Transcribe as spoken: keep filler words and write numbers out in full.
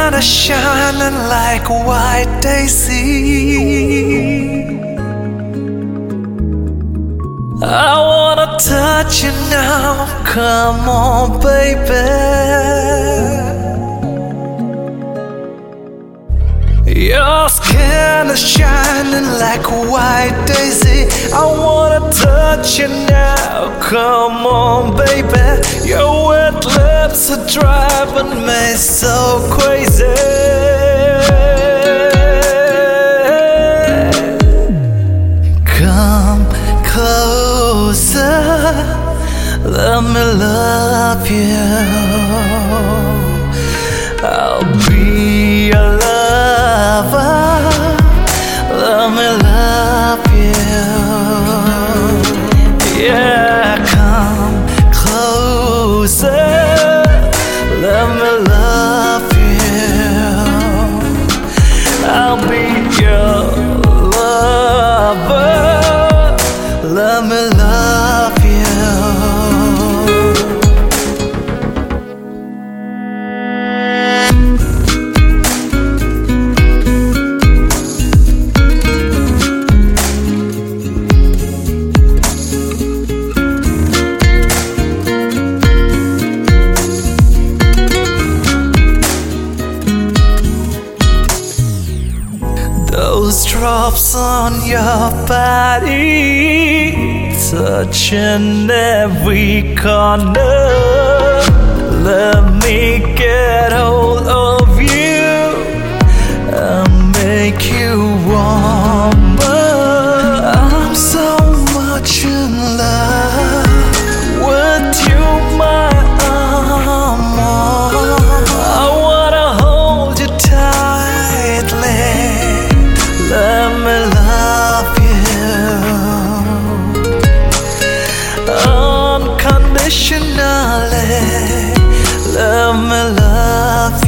skin is shining like a white daisy. I wanna touch you now, come on baby. Your skin is shining like a white daisy. I wanna touch you now, come on baby. Your wet lips are driving me so crazy. Come closer, let me love you. I'll be your lover, let me love you. Yeah, come closer, let me love you. I'll be your lover, let me love you. Those drops on your body, touching every corner. Let me get hold of you and make you warmer. I'm so much in love with you, my amor. I wanna hold you tightly, let me love you unconditionally. Let me love